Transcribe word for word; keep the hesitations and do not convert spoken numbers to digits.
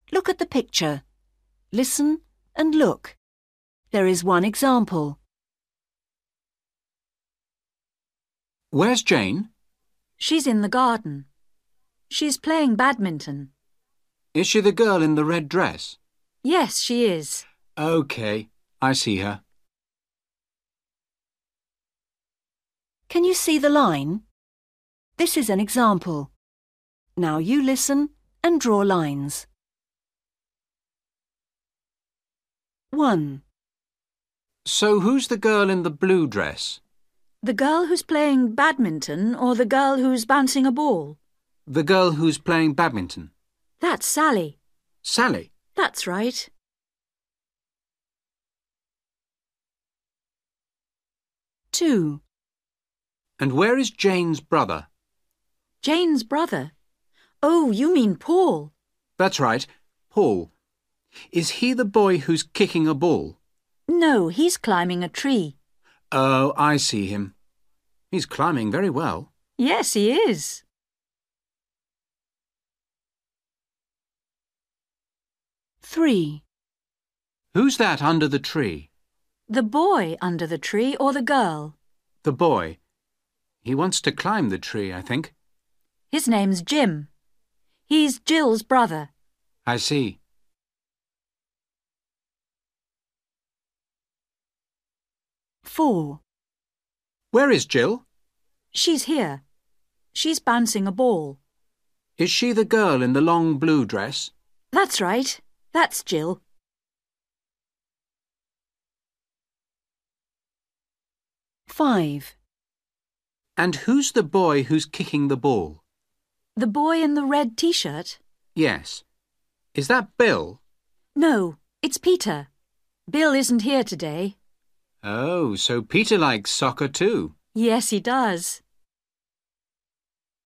Look at the picture. Listen and look. There is one example. Where's Jane? She's in the garden. She's playing badminton. Is she the girl in the red dress? Yes, she is. OK, I see her. Can you see the line? This is an example. Now you listen and draw lines. one. So who's the girl in the blue dress? The girl who's playing badminton or the girl who's bouncing a ball? The girl who's playing badminton. That's Sally. Sally? That's right. two. And where is Jane's brother? Jane's brother? Oh, you mean Paul. That's right, Paul. Is he the boy who's kicking a ball? No, he's climbing a tree. Oh, I see him. He's climbing very well. Yes, he is. three. Who's that under the tree? The boy under the tree or the girl? The boy. He wants to climb the tree, I think. His name's Jim. He's Jill's brother. I see. four. Where is Jill? She's here. She's bouncing a ball. Is she the girl in the long blue dress? That's right. That's Jill. five. And who's the boy who's kicking the ball? The boy in the red t-shirt? Yes. Is that Bill? No, it's Peter. Bill isn't here today. Oh, so Peter likes soccer too. Yes, he does.